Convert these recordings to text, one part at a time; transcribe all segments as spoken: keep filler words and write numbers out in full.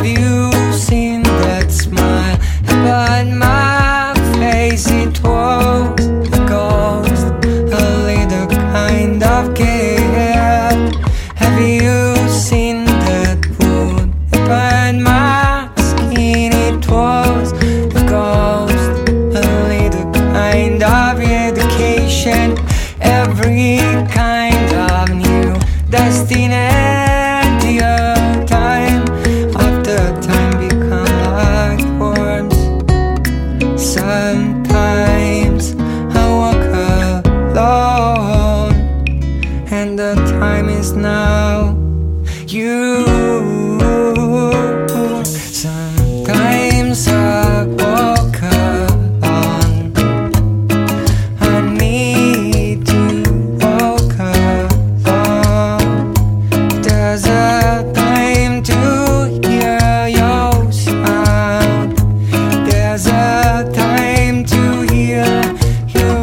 Have you seen that smile upon my face? It was a ghost, a little kind of gift. Have you seen that wound upon my skin? It was a ghost, a little kind of education. Every kind of new destiny. The time after time become like worms. Sometimes I walk alone, and the time is now. You. Sometimes I walk alone. I need to walk alone. There's a time to hear your sound. There's a time to hear you.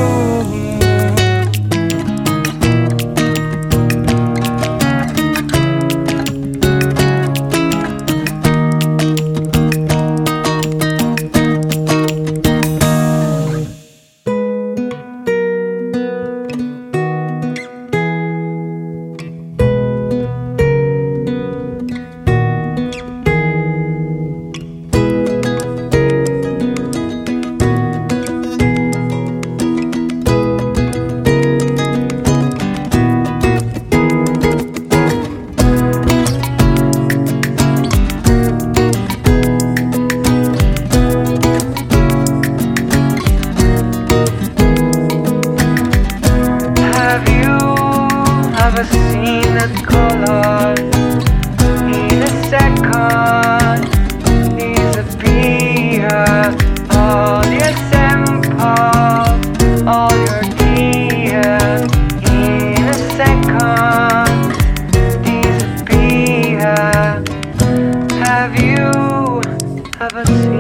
Have you ever seen a color in a second disappear? All your simple, all your tears in a second disappear. Have you ever seen